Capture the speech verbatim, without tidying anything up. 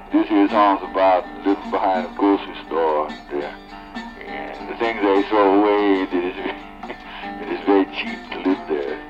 this here song's about living behind a grocery store there. And the things they throw away, it is, it is very cheap to live there.